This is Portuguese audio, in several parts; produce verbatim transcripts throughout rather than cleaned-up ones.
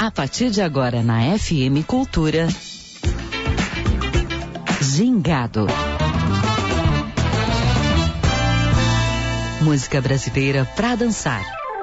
A partir de agora na F M Cultura, Gingado. Música brasileira pra dançar.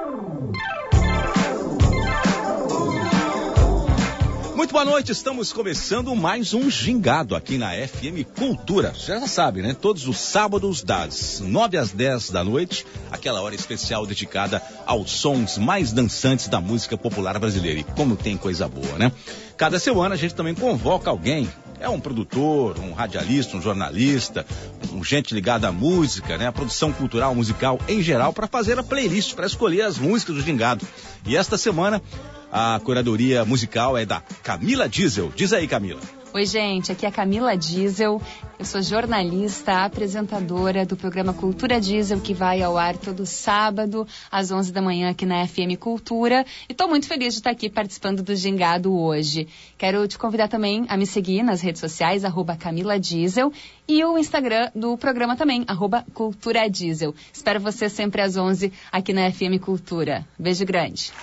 Muito boa noite, estamos começando mais um Gingado aqui na F M Cultura. Você já sabe, né? Todos os sábados das nove às dez da noite, aquela hora especial dedicada aos sons mais dançantes da música popular brasileira. E como tem coisa boa, né? Cada semana a gente também convoca alguém. É um produtor, um radialista, um jornalista, um gente ligada à música, né? A produção cultural, musical em geral, para fazer a playlist, para escolher as músicas do Gingado. E esta semana a curadoria musical é da Camila Diesel. Diz aí, Camila. Oi, gente, aqui é a Camila Diesel, eu sou jornalista, apresentadora do programa Cultura Diesel, que vai ao ar todo sábado, às onze da manhã, aqui na F M Cultura, e estou muito feliz de estar aqui participando do Gingado hoje. Quero te convidar também a me seguir nas redes sociais, arroba Camila Diesel, e o Instagram do programa também, arroba Cultura Diesel. Espero você sempre às onze, aqui na F M Cultura. Beijo grande.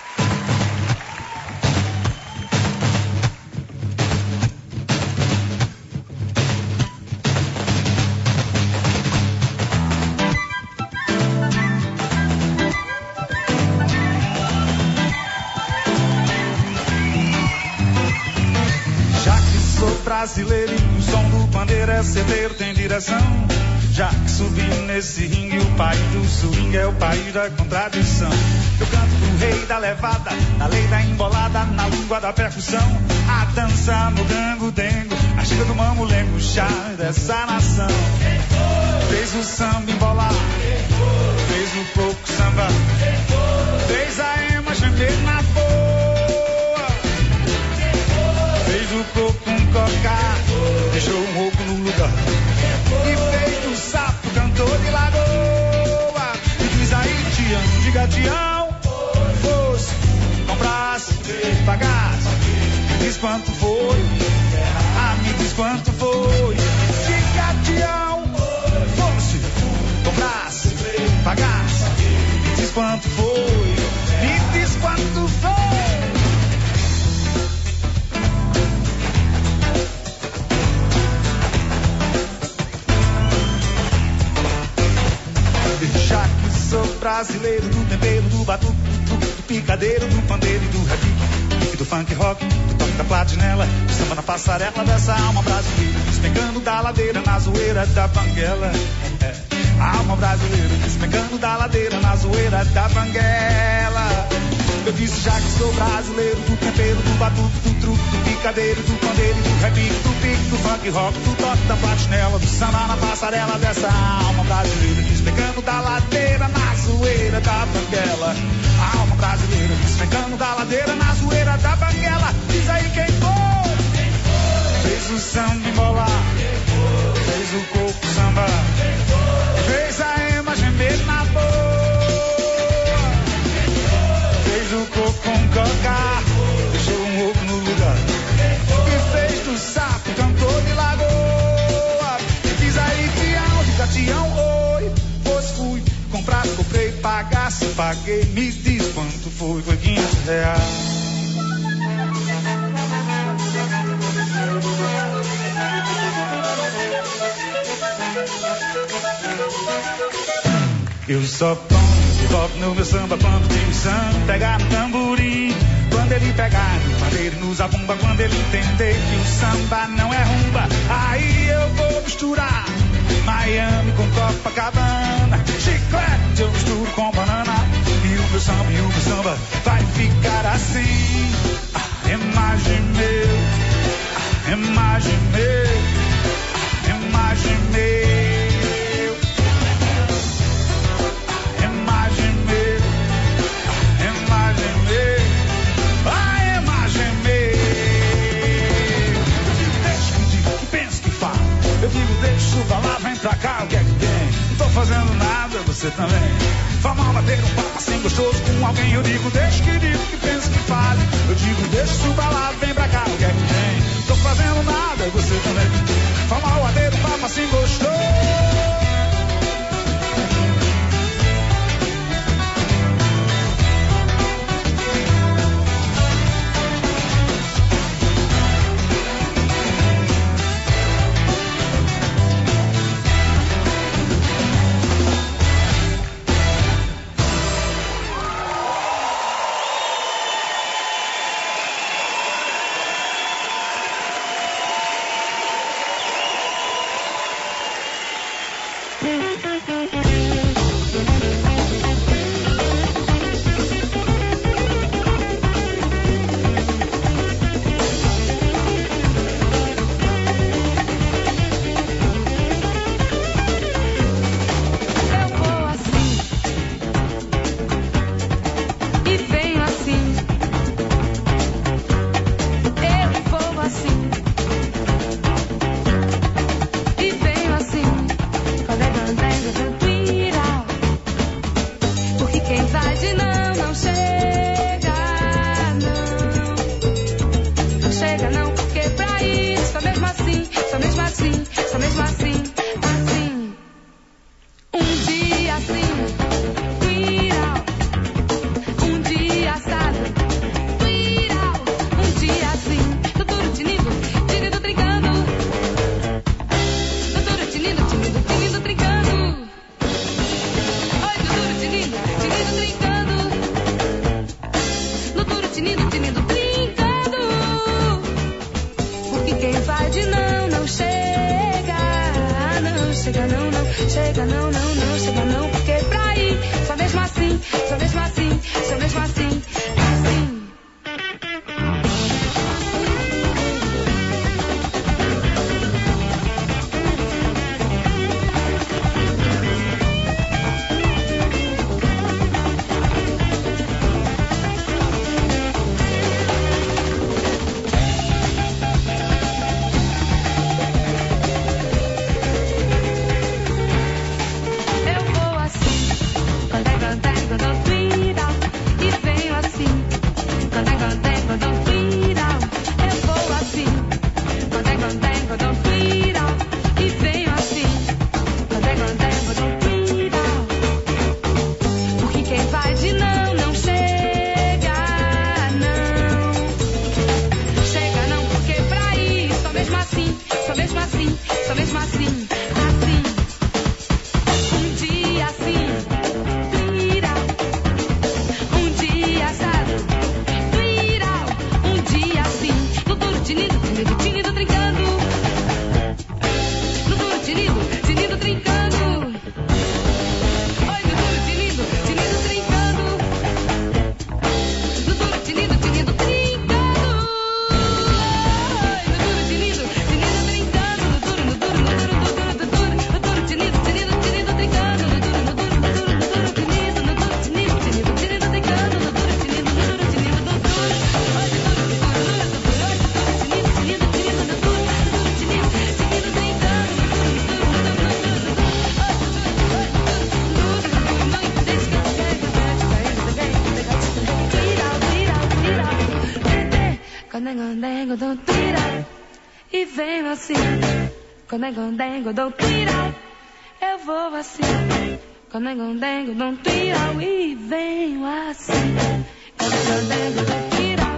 Brasileiro, o som do pandeiro é certeiro, tem direção. Já que subi nesse ringue, o país do swing é o país da contradição. Eu canto do rei da levada, na lei da embolada, na língua da percussão. A dança no gango-dengo, a chega do mamulengo, o chá dessa nação. Fez o samba embolar, fez o coco samba, fez a ema gemer na boa, fez o coco um cocar, deixou um rouco no lugar, e fez do sapo cantor de lagoa. E diz aí, Tião, diga Tião, fosse, comprasse, pagasse, me diz quanto foi, ah, me diz quanto foi. Diga Tião, fosse, comprasse, pagasse, me diz quanto foi, me diz quanto foi. Já que sou brasileiro, do tempero, do batuque, do truque, do picadeiro, do pandeiro e do repique, e do funk rock, do toque da platinela, do samba na passarela dessa alma brasileira, despencando da ladeira na zoeira da banguela. É, a alma brasileira despencando da ladeira na zoeira da banguela. Eu disse já que sou brasileiro, do tempero, do batuque, do truque, do picadeiro, do pandeiro e do repique, do pique, do funk rock, do toque da platinela, do samba na passarela dessa alma brasileira, despencando da ladeira na zoeira da banguela. A alma brasileira despencando da ladeira na zoeira da banguela. Diz aí quem foi, fez o samba embolar, fez o coco samba, fez a ema gemer na boa, fez o coco um cocar, deixou um ovo no lugar, e fez do sapo cantor de lagoa. E diz aí, Tião, diga Tião, oi, pois fui comprar, comprei, pagasse, paguei, me diz quanto foi, foi quinhentos reais. Eu só tomo e volto no meu samba quando tem missão, pegar no tamborim, quando ele pegar no pandeiro, nos zabumba, quando ele entender que o samba não é rumba, aí eu vou misturar Miami com Copacabana, chiclete eu misturo com banana, e o meu samba, e o meu samba vai ficar assim. Ah, imagem meu, ah, imagem meu, ah, imagem meu. Eu digo, deixa eu falar, vem pra cá, o que é que tem? Não tô fazendo nada, você também. Vamos bater um papo assim gostoso com alguém. Eu digo, deixa que digo, que pensa, que fale. Eu digo, deixa eu falar, vem pra cá, o que é que tem? Não tô fazendo nada, você também. Vamos bater um papo assim gostoso. chega não, não, não, chega não, porque pra ir, só mesmo assim, só mesmo assim, só mesmo assim, assim. E venho assim, condengo, dou tira, eu vou assim, condengo, dou tira, e venho assim, condengo, dou tira.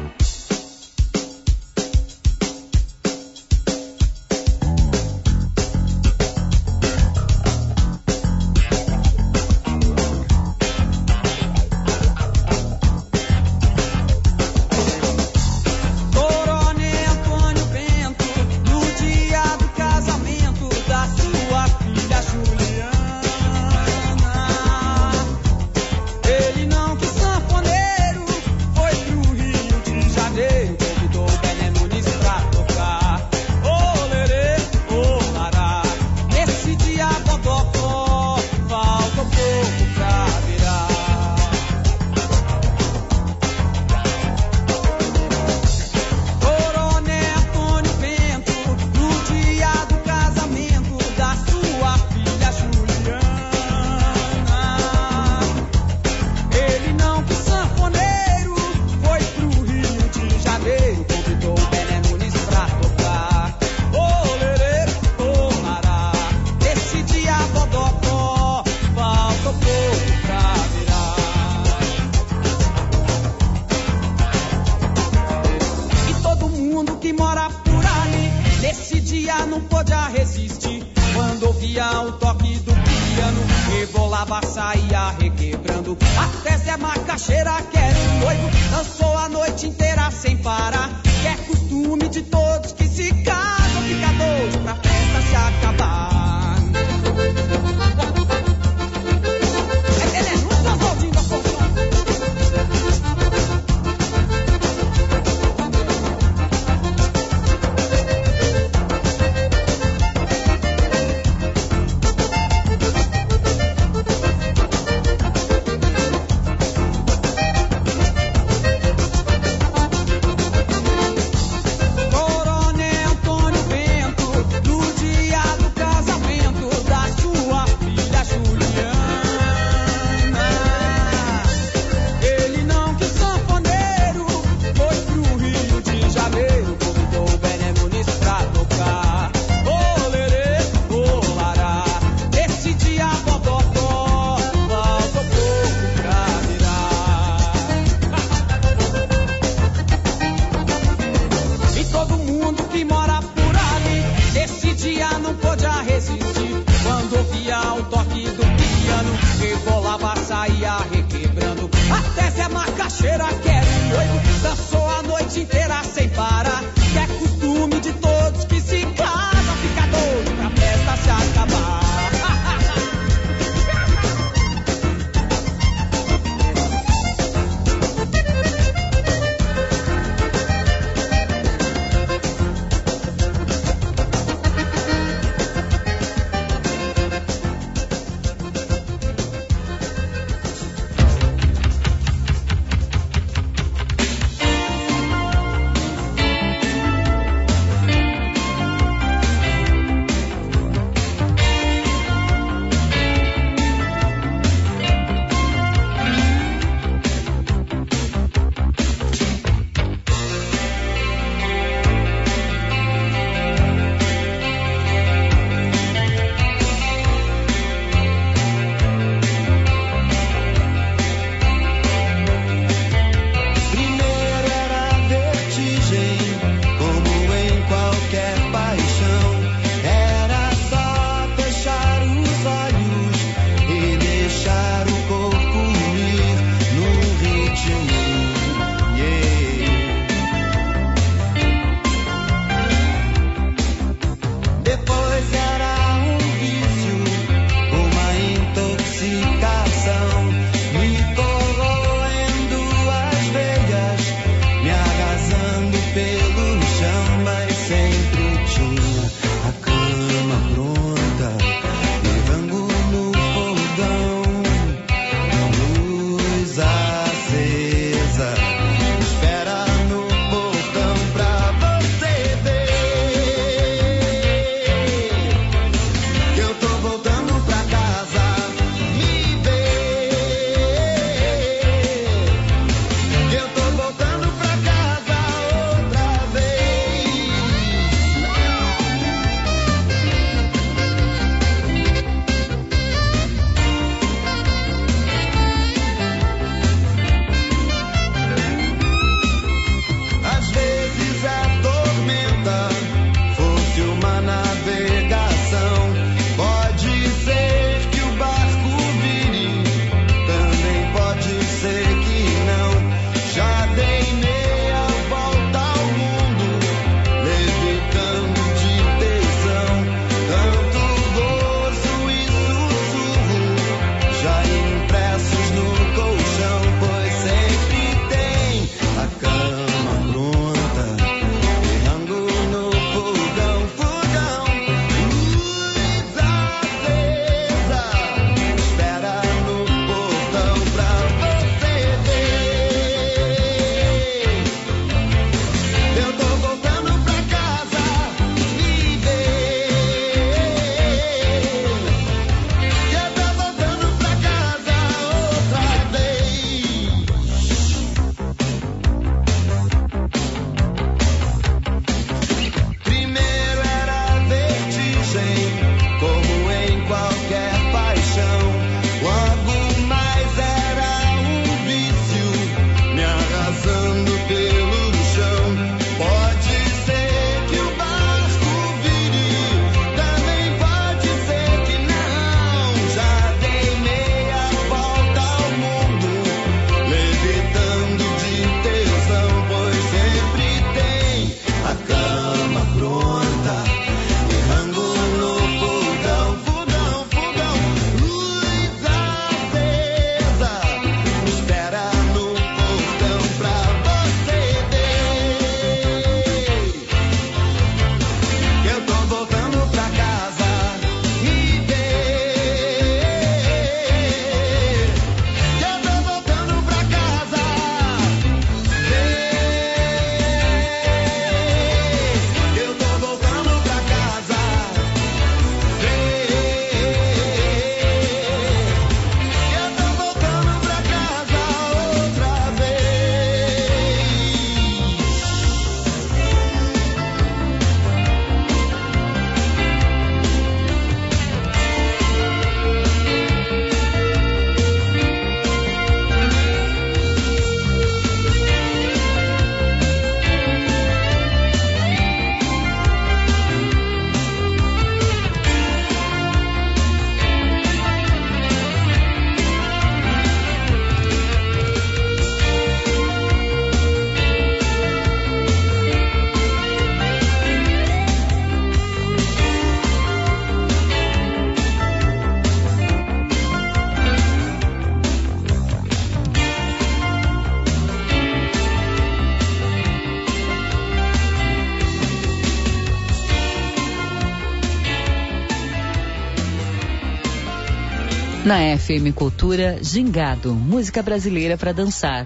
Na F M Cultura, Gingado, música brasileira para dançar.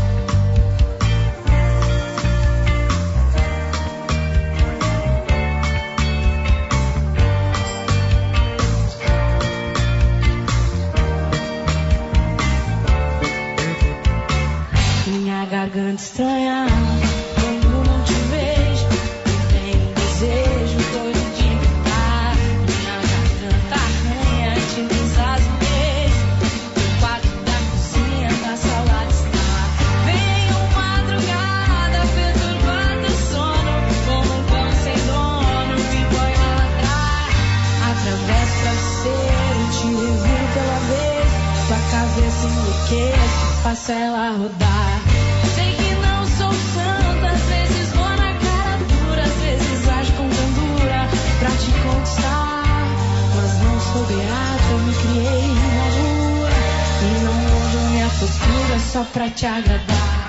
Minha garganta estranha, quando não te vejo, tem desejo doido de gritar. Minha garganta arranha, te desasa o beijo, no quarto da cozinha da saudade está. Vem uma madrugada perturbando o sono, como um cão sem dono, me põe a ladrar. Atravesso o travesseiro, te reviro pela vez, tua cabeça enlouquece, faço ela rodar. Sei que não sou santa, às vezes vou na cara dura, às vezes ajo com candura pra te conquistar. Mas não sou beata, eu me criei na rua e não mudo minha postura só pra te agradar.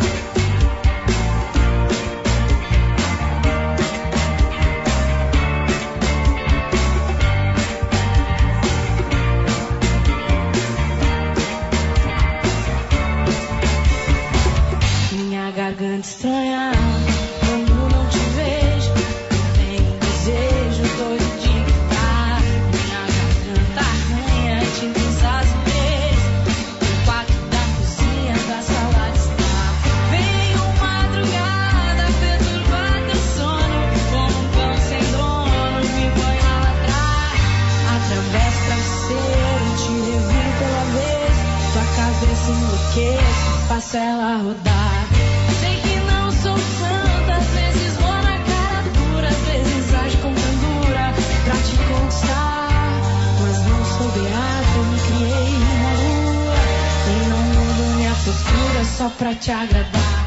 Garganta estranha, quando não te vejo, tem desejo doido de gritar. Minha garganta arranha, te desasa o beijo, no quarto da cozinha da saudade está. Vem uma madrugada perturbada o sono, como um cão sem dono, me põe a ladrar. Atravesso o travesseiro, te reviro pela vez, tua cabeça enlouquece, faço ela rodar. Sei que não sou santa, às vezes vou na cara dura, às vezes ajo com candura pra te conquistar. Mas não sou beata, eu me criei na rua e não mudo minha postura só pra te agradar.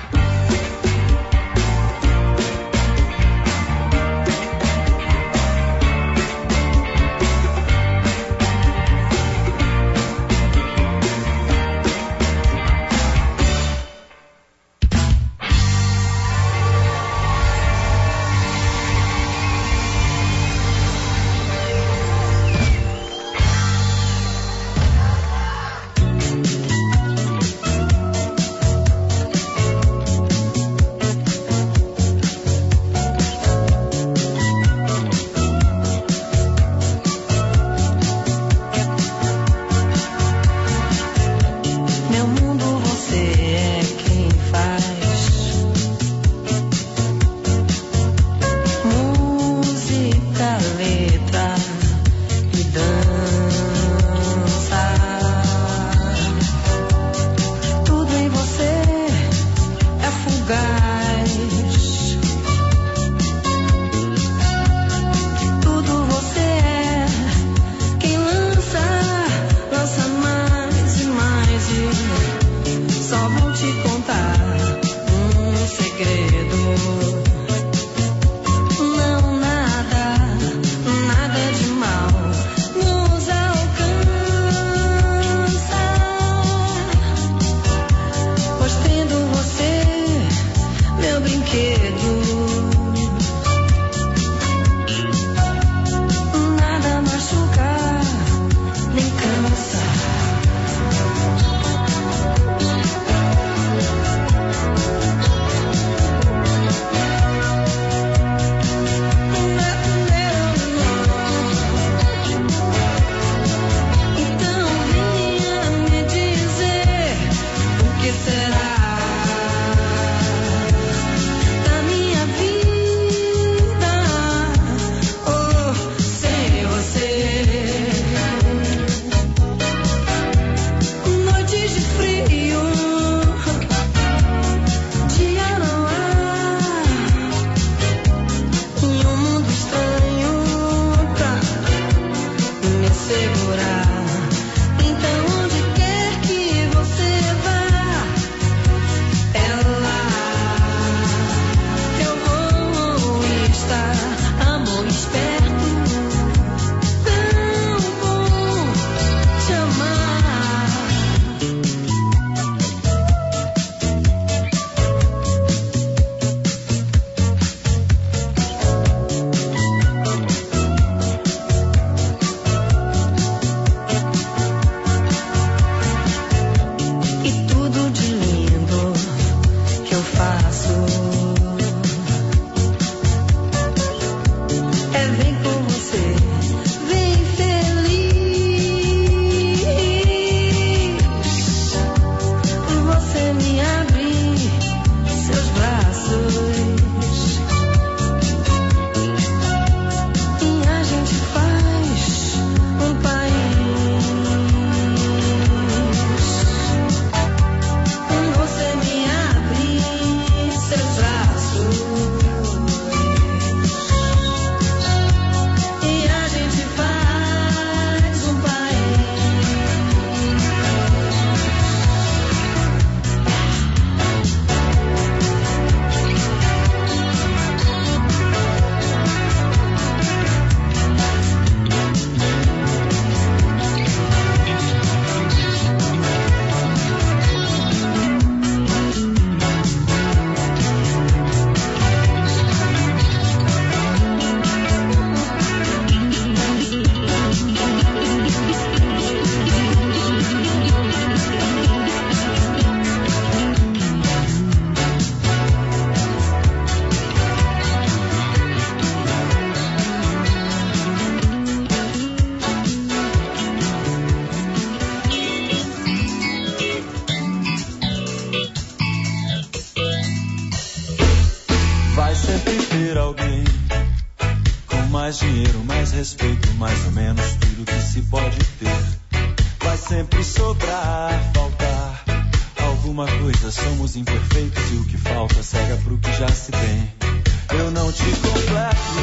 mais dinheiro, mais respeito, mais ou menos tudo que se pode ter. Vai sempre sobrar, faltar alguma coisa, somos imperfeitos e o que falta cega pro que já se tem. Eu não te completo,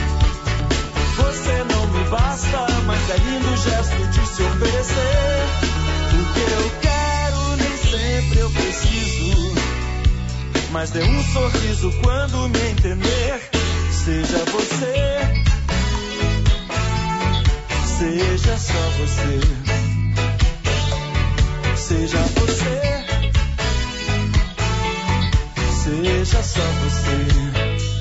você não me basta, mas é lindo o gesto de se oferecer. O que eu quero nem sempre eu preciso, mas dê um sorriso quando me entender. Seja você, seja só você, seja você, seja só você.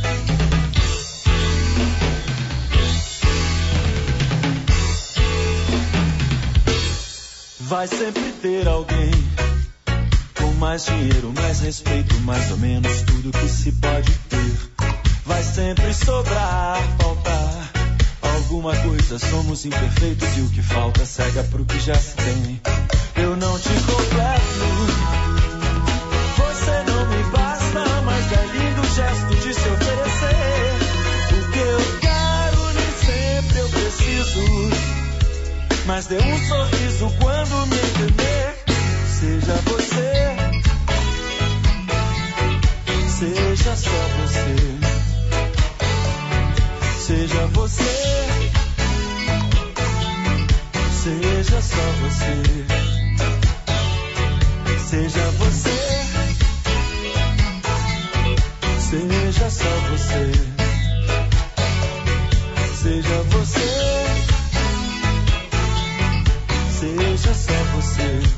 Vai sempre ter alguém com mais dinheiro, mais respeito, mais ou menos tudo que se pode ter. Vai sempre sobrar, faltar alguma coisa, somos imperfeitos e o que falta cega pro que já se tem. Eu não te completo, você não me basta, mas é lindo o gesto de se oferecer. O que eu quero nem sempre eu preciso, mas dê um sorriso quando me entender. Seja você, seja só você, seja você, seja só você, seja você, seja só você, seja você, seja só você.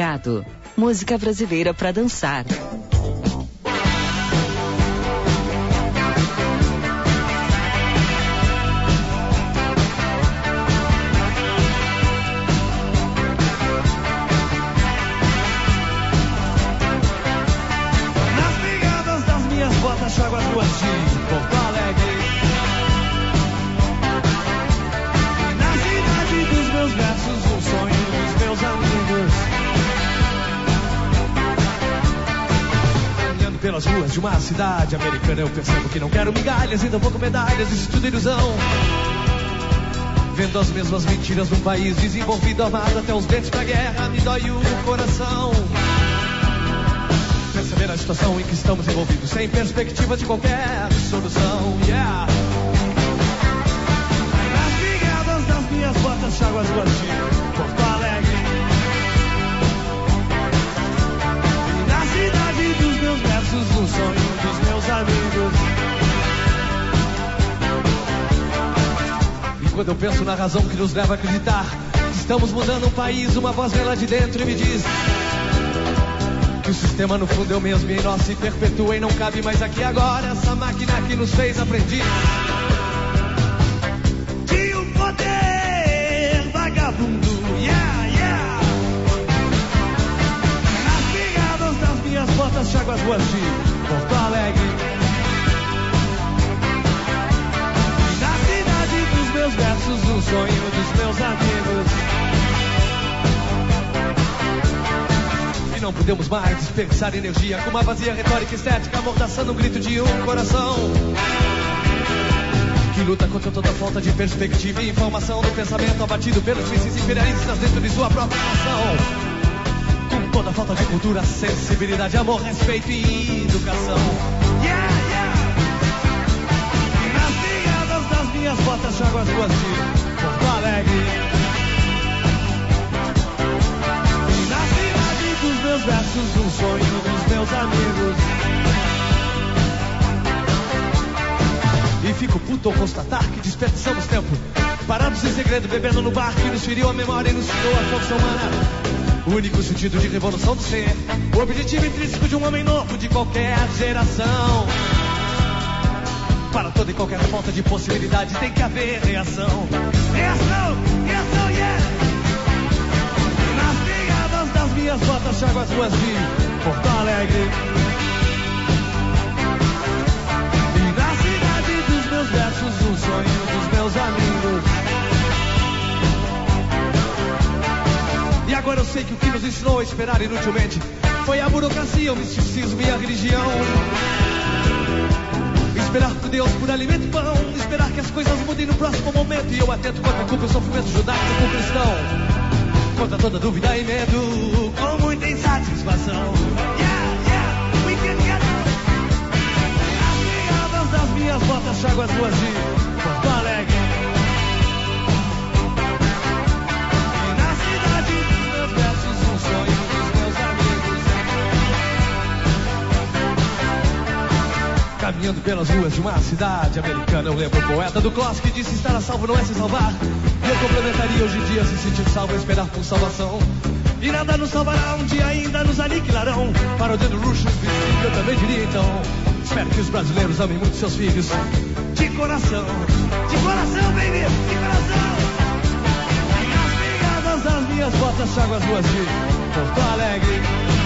Gingado, música brasileira para dançar. Nas brigadas das minhas botas, trago as ruas de Porto Alegre. Na cidade dos meus versos, um sonho dos meus amigos. Caminhando pelas ruas de uma cidade americana, eu percebo que não quero migalhas e tampouco medalhas, isso tudo é ilusão. Vendo as mesmas mentiras num país desenvolvido, amado até os dentes pra guerra, me dói o coração. Perceber a situação em que estamos envolvidos, sem perspectiva de qualquer solução, yeah. Nas brigadas das minhas botas, trago as ruas de Porto Alegre. E na cidade dos meus versos, um sonho dos meus amigos. E quando eu penso na razão que nos leva a acreditar que estamos mudando um país, uma voz vem lá de dentro e me diz que o sistema no fundo é o mesmo e em nós se perpetua e não cabe mais aqui agora essa máquina que nos fez aprendiz de um poder vagabundo, yeah, yeah. Nas brigadas das minhas botas, trago as ruas de Porto Alegre. E na cidade dos meus versos, um sonho dos meus amigos. Não podemos mais desperdiçar energia com uma vazia retórica estética, amordaçando um grito de um coração que luta contra toda falta de perspectiva e informação do pensamento abatido pelos mísseis imperialistas dentro de sua própria nação. Com toda falta de cultura, sensibilidade, amor, respeito e educação, yeah, yeah. Nas brigadas das minhas botas, trago as ruas de Porto Alegre. Dos meus versos, um sonho dos meus amigos. E fico puto ao constatar que desperdiçamos tempo parados em segredo, bebendo no bar que nos feriu a memória e nos tirou a força humana. O único sentido de revolução do ser, o objetivo intrínseco de um homem novo de qualquer geração. Para toda e qualquer falta de possibilidade tem que haver reação. Reação, reação, yeah. Das minhas botas, trago as ruas de Porto Alegre. E na cidade dos meus versos, um sonho dos meus amigos. E agora eu sei que o que nos ensinou a esperar inutilmente foi a burocracia, o misticismo e a religião. Esperar por Deus por alimento e pão, esperar que as coisas mudem no próximo momento. E eu atento contra a culpa e o sofrimento judaico com cristão. Contra toda dúvida e medo, com muita insatisfação. Yeah, yeah, we can get it. As brigadas das minhas botas, trago as ruas de Porto Alegre. E na cidade dos meus versos, um sonho dos meus amigos. Caminhando pelas ruas de uma cidade americana, eu lembro o poeta do Kloss que disse: estar a salvo não é se salvar. E eu complementaria: hoje em dia se sentir salvo é esperar por salvação. E nada nos salvará, um dia ainda nos aniquilarão. Para o dedo luxo, eu também diria então: espero que os brasileiros amem muito seus filhos. De coração, de coração, baby, de coração. Nas brigadas das minhas botas, trago as ruas de Porto Alegre.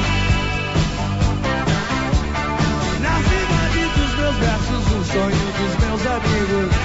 Na cidade dos meus versos, um sonho dos meus amigos.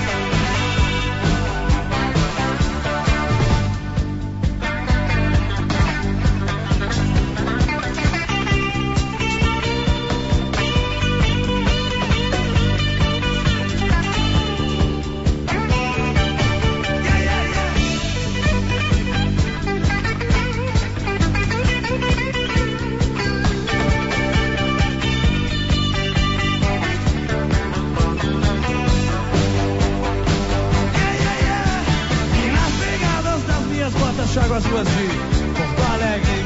Trago as ruas de Porto Alegre.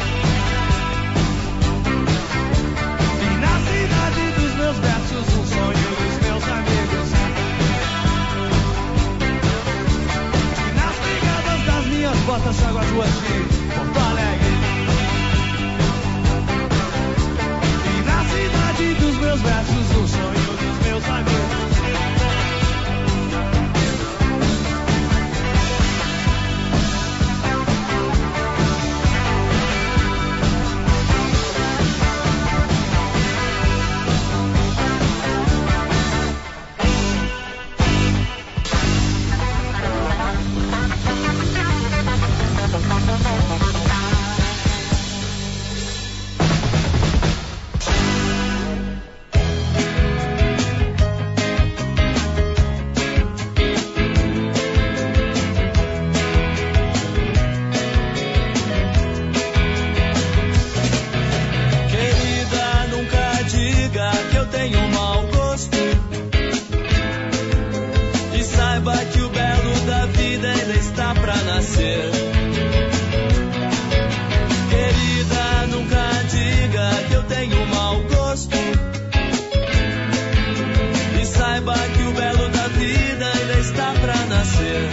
E na cidade dos meus versos, um sonho dos meus amigos. E nas brigadas das minhas botas, trago as ruas de Porto Alegre. tenho mau gosto. E saiba que o belo da vida ainda está pra nascer. Querida, nunca diga que eu tenho mau gosto. E saiba que o belo da vida ainda está pra nascer.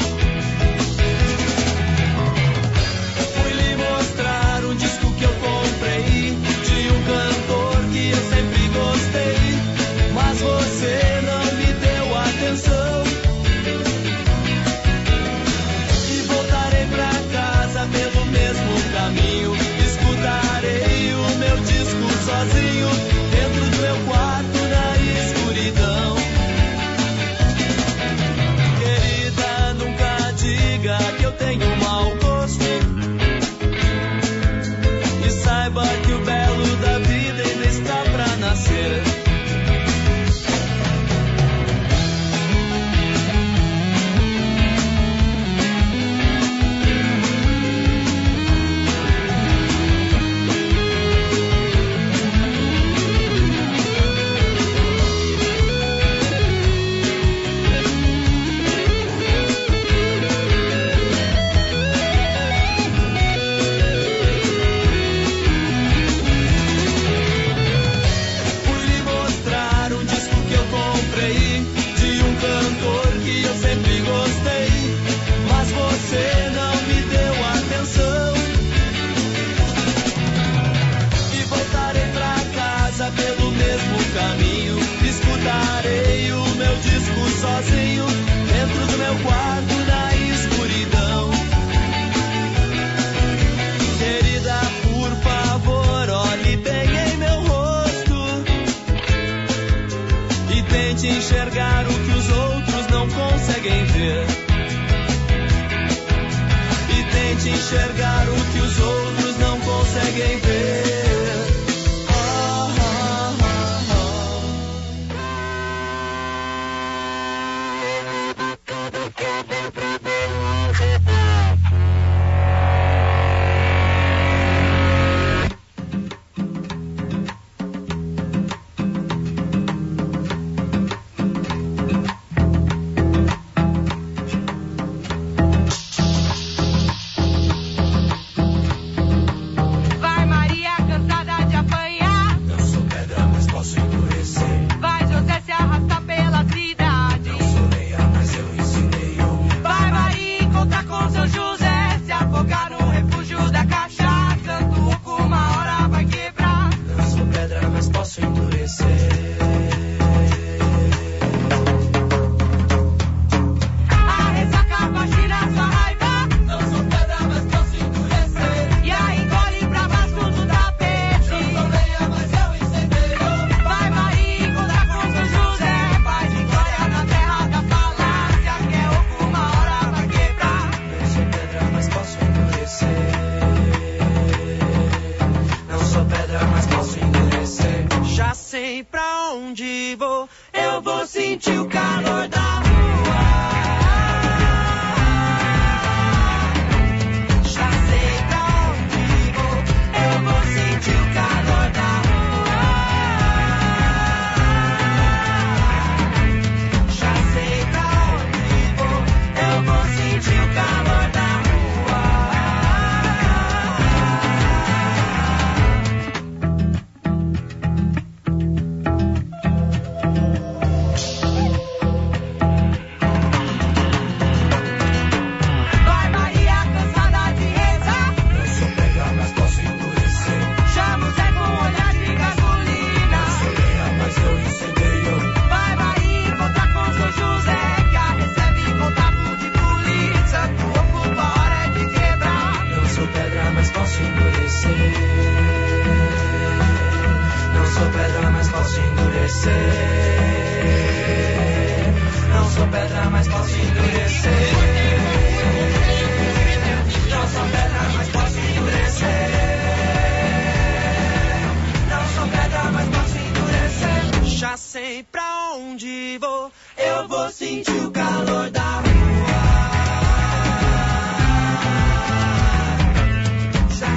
Fui lhe mostrar um disco que eu comprei de um cantor que eu sempre gostei, mas você não me deu atenção. E voltarei pra casa pelo mesmo caminho. Escutarei o meu disco sozinho dentro do meu quarto na escuridão. Querida, nunca diga que eu tenho mau gosto. E saiba que o belo da vida ainda está pra nascer. Escutarei o meu disco sozinho dentro do meu quarto na escuridão. Querida, por favor, olhe bem em meu rosto e tente enxergar o que os outros não conseguem ver. E tente enxergar o que os outros não conseguem ver.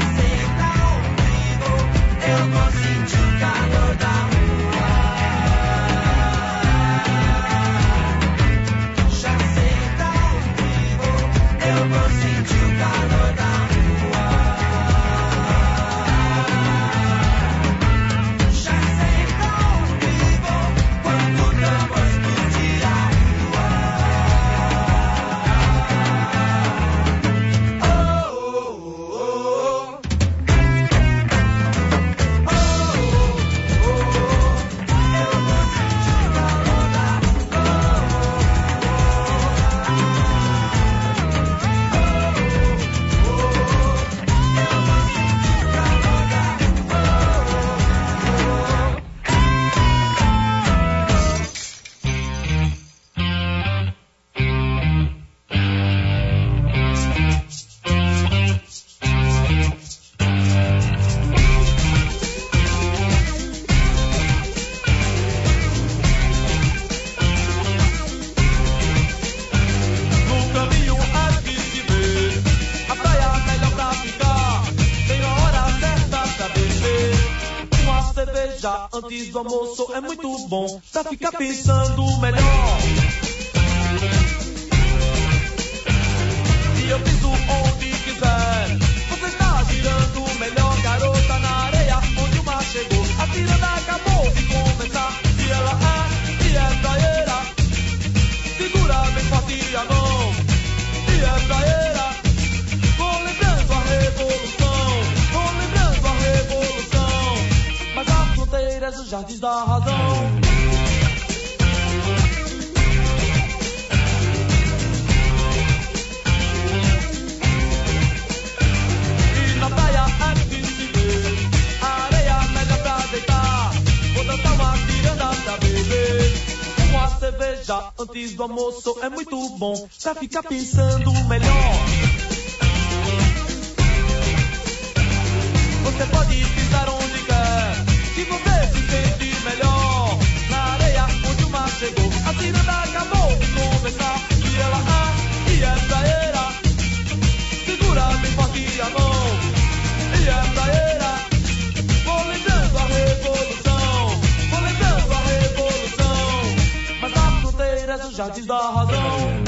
Eu vou sentir o calor da rua. antes do almoço é muito bom pra ficar pensando melhor. E eu piso onde quiser. Você está girando melhor, garota, na areia onde o mar chegou. A tirada acabou de começar. E ela é, e é praieira. Segura bem forte a mão. E é praieira. Vou lembrando a revolução. Vou lembrando a revolução. Mas as fronteiras dos jardins da razão. E na praia é que se vê a areia média pra deitar. Vou dançar uma ciranda pra beber uma cerveja antes do almoço é muito bom pra ficar pensando melhor. Você pode pisar onde quer, se você se sente melhor. Na areia onde o mar chegou, a ciranda acabou de começar. E ela é, e é praieira. Segura bem forte a mão. E é praieira. Vou lembrando a revolução. Vou lembrando a revolução. Mas as fronteiras dos jardins da razão.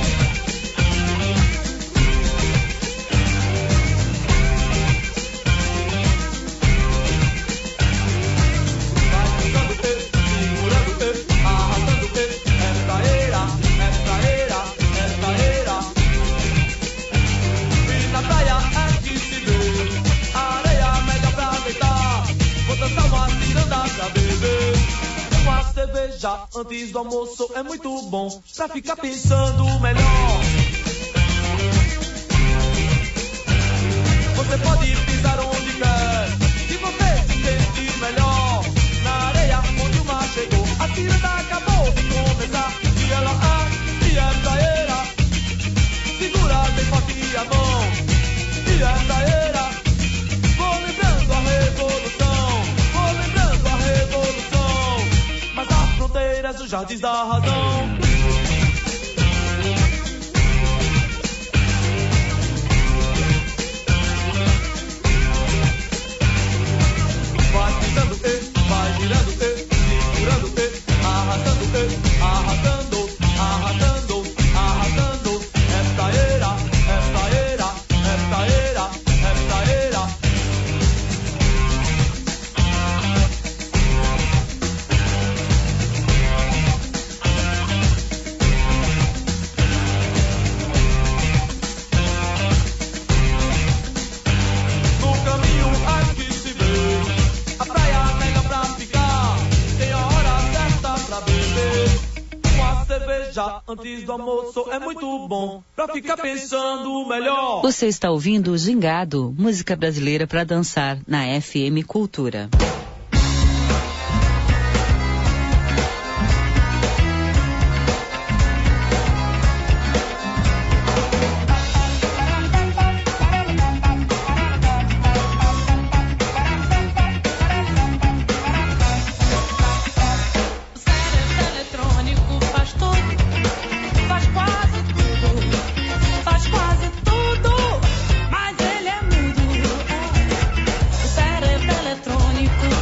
Cerveja antes do almoço é muito bom pra ficar pensando melhor. Você pode pisar onde quer, se você se sente melhor. Na areia onde o mar chegou, a ciranda acabou de começar. E ela é, e é praieira. Segura bem forte a mão. E é praieira. Vou lembrando a revolução. Vou lembrando a revolução. Mas as fronteiras dos jardins da razão. Vai pisando, e, vai girando, e, segurando, e, arrastando, e, arrastando, arrastando, arrastando. É praieira, é praieira, é praieira, é praieira. Antes do almoço é muito bom pra ficar pensando melhor. Você está ouvindo o Gingado, música brasileira para dançar na F M Cultura. Eletrônico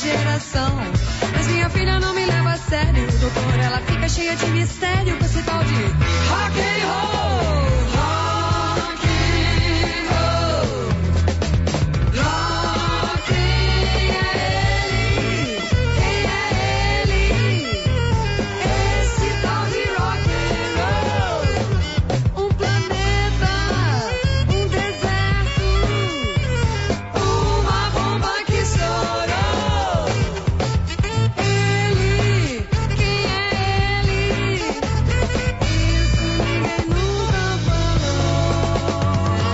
geração. Mas minha filha não me leva a sério, doutor, ela fica cheia de mistério com esse tal de rock and roll. Rock and roll. Rock, quem é ele? Quem é ele? Esse tal de rock and roll. Um planeta, um deserto, uma bomba que estourou. Ele, quem é ele? Isso ninguém nunca falou.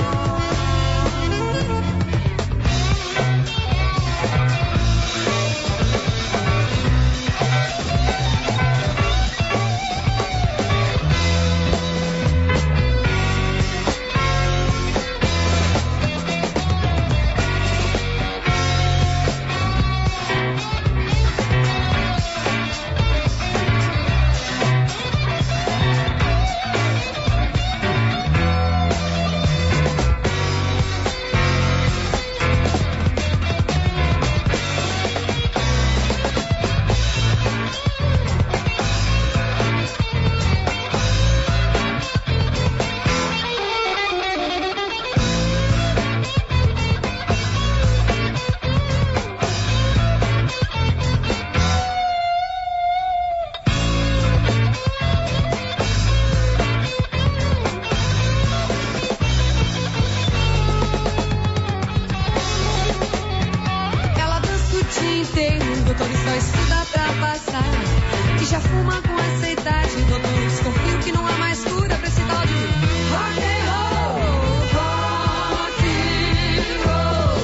Ela dança o dia inteiro, doutor, e só estuda pra passar. E já fuma com essa idade, doutor, desconfio que não há mais cura pra esse tal de rock and roll. Rock and roll.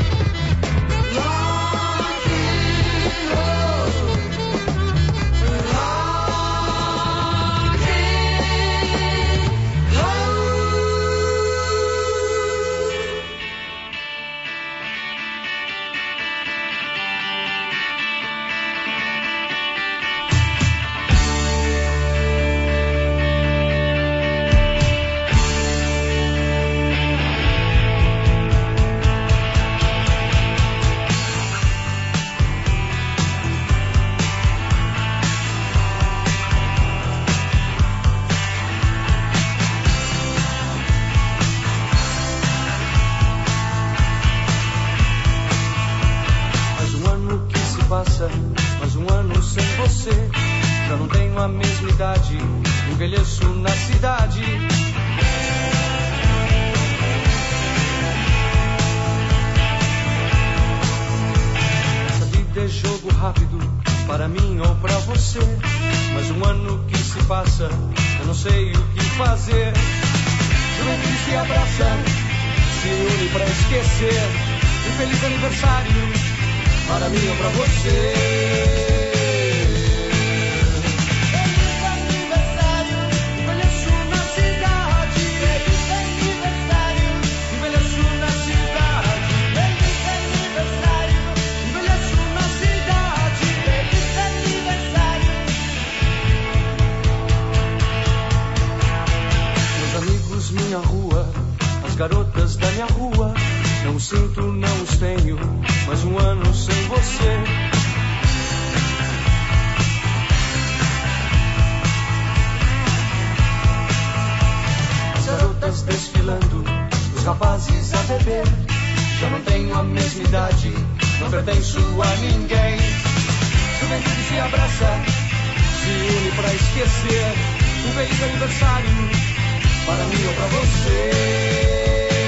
Rock and roll. Rock and roll. Mais um ano que se passa, mais um ano sem você. Já não tenho a mesma idade, envelheço na cidade. Essa vida é jogo rápido, para mim ou pra você. Mais um ano que se passa, eu não sei o que fazer. Juventude se abraça, se une pra esquecer. Um feliz aniversário, para mim ou pra você. Feliz aniversário, envelheço na cidade. Feliz aniversário, envelheço na cidade. Feliz aniversário, envelheço na cidade. Feliz aniversário. Meus amigos, minha rua, as garotas da minha rua. Não sinto, não os tenho, mais um ano sem você. As garotas desfilando, os rapazes a beber. Já não tenho a mesma idade, não pertenço a ninguém. Juventude se abraça, se une pra esquecer. Um feliz aniversário, para mim ou pra você.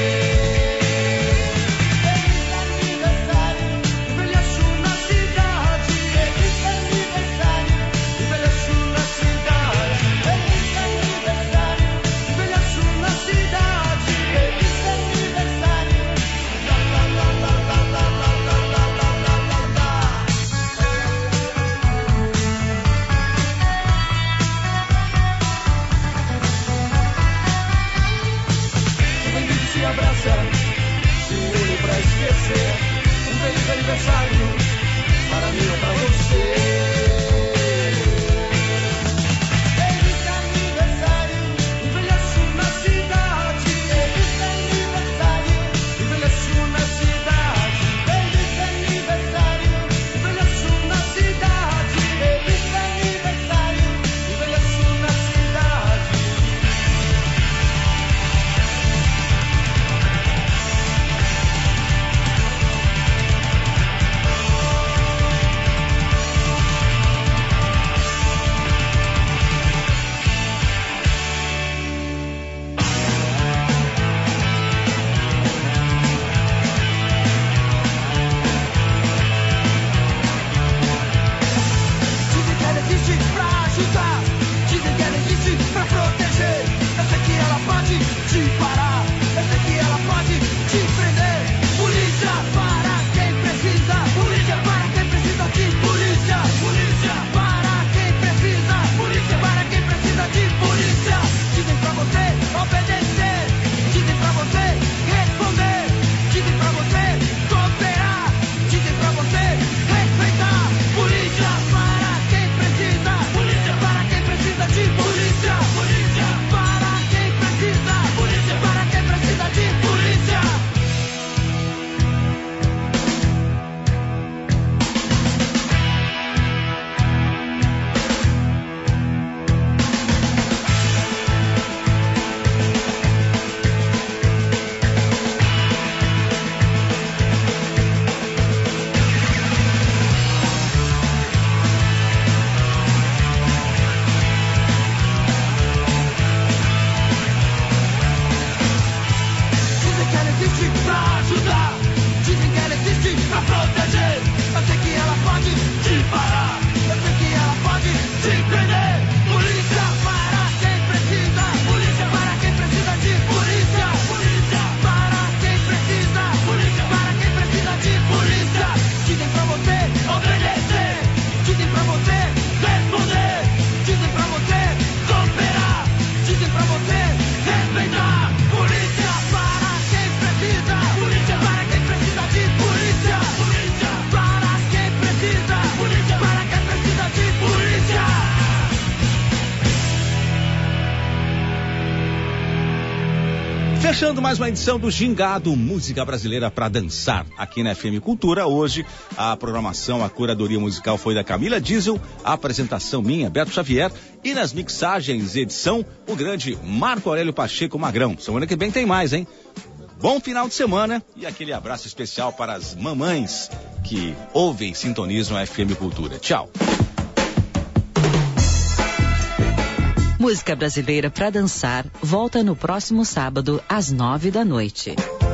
Aniversário, para mim ou pra você. Feliz aniversário, envelheço na cidade. Feliz aniversário, envelheço na cidade. Feliz aniversário, envelheço Fechando mais uma edição do Gingado, música brasileira para dançar, aqui na F M Cultura. Hoje, a programação, a curadoria musical foi da Camila Diesel, a apresentação minha, Beto Xavier, e nas mixagens e edição, o grande Marco Aurélio Pacheco Magrão. Semana que vem tem mais, hein? Bom final de semana e aquele abraço especial para as mamães que ouvem e sintonizam a F M Cultura. Tchau. Música brasileira para dançar volta no próximo sábado às nove da noite.